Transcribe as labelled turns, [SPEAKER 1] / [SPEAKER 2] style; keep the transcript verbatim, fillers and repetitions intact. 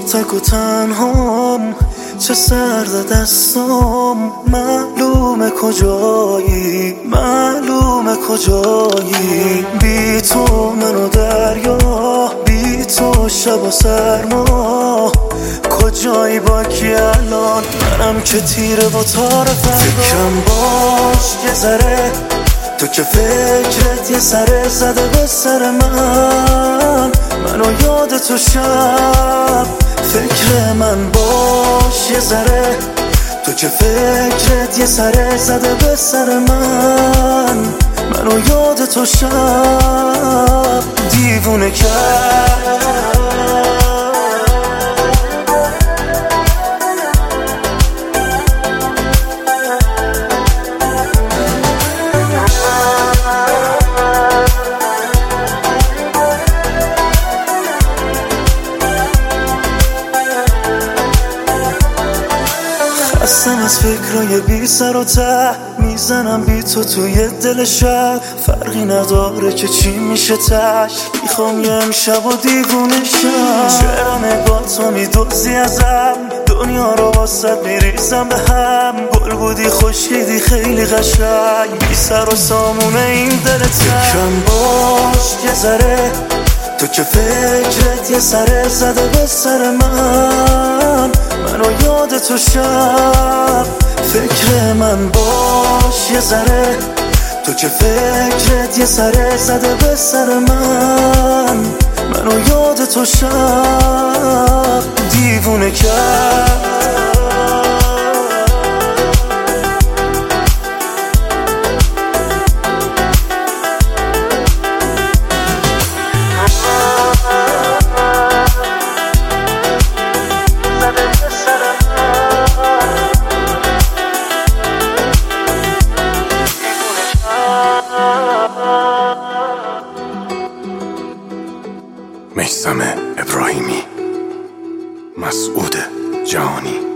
[SPEAKER 1] تک و تنهام، چه سرد دستام. معلومه کجایی، معلومه کجایی. بی تو منو دریا، بی تو شب و سرما. کجایی با کی الان؟ منم که تیره و تار فردا. فکرم باش یه ذره، تو که فکرت یه سره زده به سر من. منو یاد تو شب، فکر من باش یه ذره. تو که فکرت یه سره زده به سر من. منو یاد تو شب دیوونه کرد. خستم از فکرای بی سر و ته، میزنم بی تو توی دل شب. فرقی نداره که چی میشه تش، میخوام یه امشب و دیوونه شم. چرا نگاه تو میدوزی ازم، دنیا رو واسه میریزم به هم. گل بودی خوشیدی خیلی قشنگ، بی سر و سامونه این دل تنگ. فکرم باش یه ذره، تو که فکرت یه سره زده به سر من. منو یاد تو شب، فکر من باش یه ذره. تو که فکرت یه سره زده به سر من. منو یاد تو شب دیوونه کرد.
[SPEAKER 2] میثم ابراهیمی، مسعود جهانی.